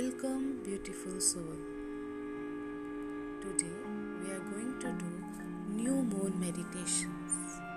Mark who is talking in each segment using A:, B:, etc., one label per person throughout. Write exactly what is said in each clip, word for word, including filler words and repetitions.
A: Welcome, beautiful soul. Today we are going to do new moon meditations.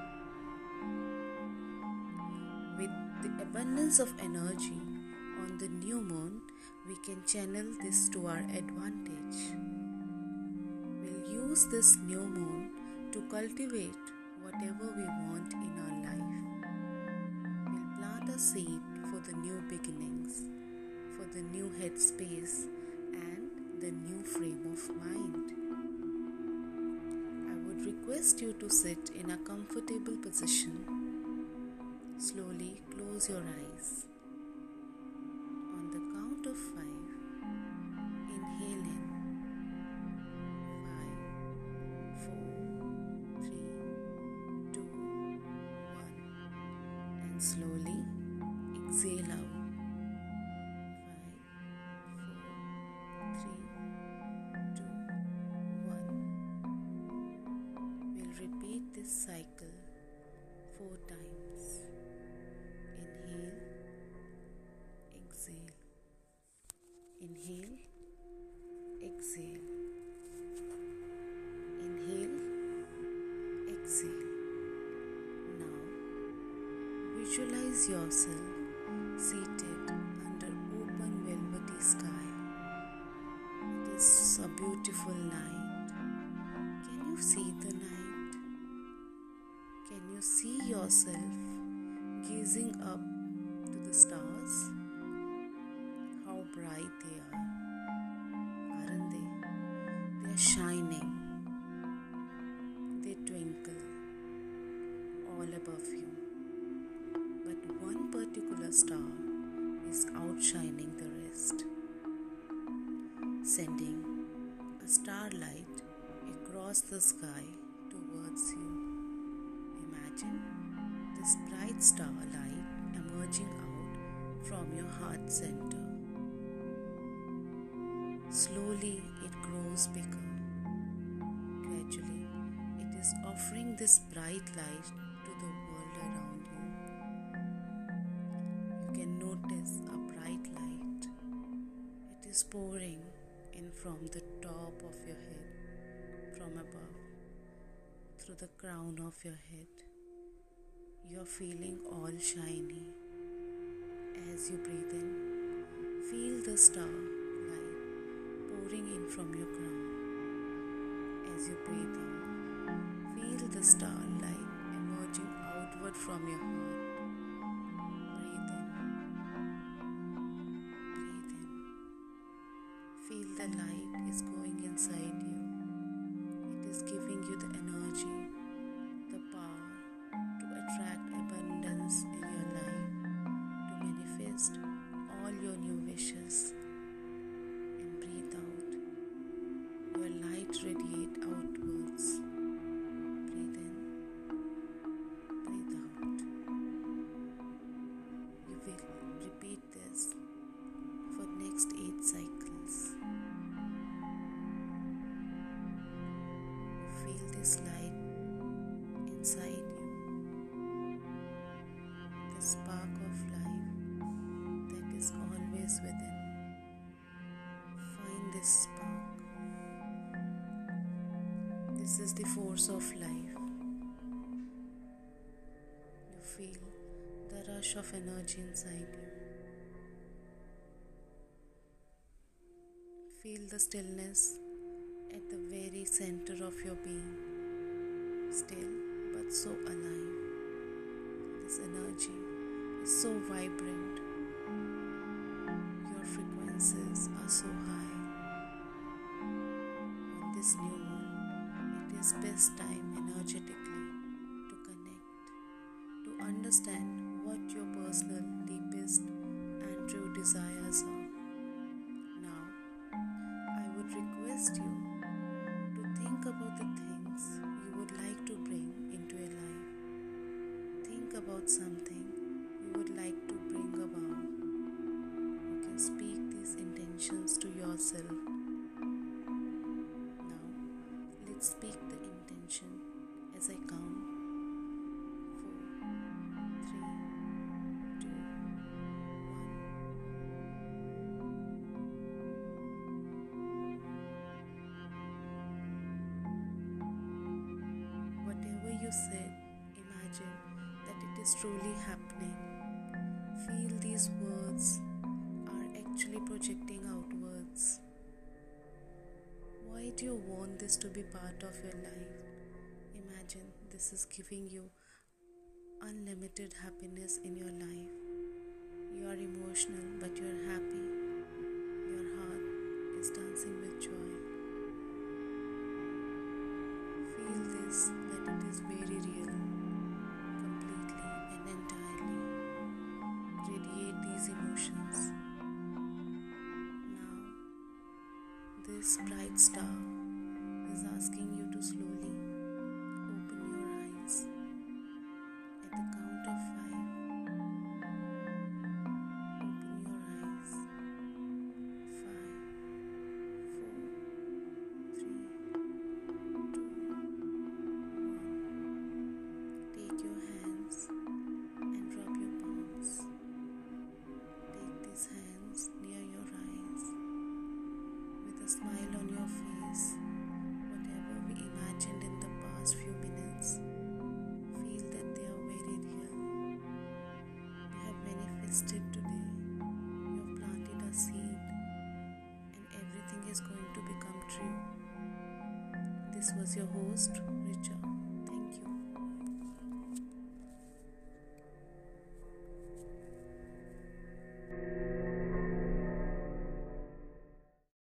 A: With the abundance of energy on the new moon, we can channel this to our advantage. We'll use this new moon to cultivate whatever we want in our life. We'll plant a seed for the new beginnings, for the new headspace and the new frame of mind. I would request you to sit in a comfortable position. Slowly close your eyes. On the count of five, inhale in. Five, four, three, two, one. And slowly exhale out. Repeat this cycle four times. Inhale, exhale. Inhale, exhale. Inhale, exhale. Now, visualize yourself seated under open velvety sky. It is a beautiful night. Can you see the night? Can you see yourself gazing up to the stars? How bright they are, aren't they? They are shining. They twinkle all above you. But one particular star is outshining the rest, sending a starlight across the sky towards you. Imagine this bright starlight emerging out from your heart center. Slowly it grows bigger. Gradually it is offering this bright light to the world around you. You can notice a bright light. It is pouring in from the top of your head, from above, through the crown of your head. You are feeling all shiny. As you breathe in, feel the star light pouring in from your crown. As you breathe out, feel the star light emerging outward from your heart. Breathe in. Breathe in. Feel the light is going inside you. It is giving you the energy, the power to attract abundance in your life, to manifest all your new wishes. And breathe out. Your light radiate outwards. Breathe in. Breathe out. You will repeat this for next eight cycles. Feel this light inside you, the spark of life that is always within. Find this spark. This is the force of life. You feel the rush of energy inside you. Feel the stillness at the very center of your being, still but so alive. This energy is so vibrant. Your frequencies are so high. On this new moon, it is best time energetically to connect, to understand what your personal, deepest and true desires are. Now, I would request you to think about the things you would like to bring into your life. Think about something you would like to bring about. You can speak these intentions to yourself. Now, let's speak the intention as I count. Four, three, two, one. you said, imagine that it is truly happening. Feel these words are actually projecting outwards. Why do you want this to be part of your life? Imagine this is giving you unlimited happiness in your life. You are emotional, but you are happy. Your heart is dancing with joy. Feel this, that it is very real, completely and entirely. Radiate these emotions. Now, this bright star is asking you to slowly open your eyes. At the count of five, open your eyes. Five, four, three, two, one. Take your hands and rub your palms. Take these hands near your eyes. With a smile on your face, whatever we imagined in the past few minutes, feel that they are very real. You have manifested today. You have planted a seed, and everything is going to become true. This was your host, Richa.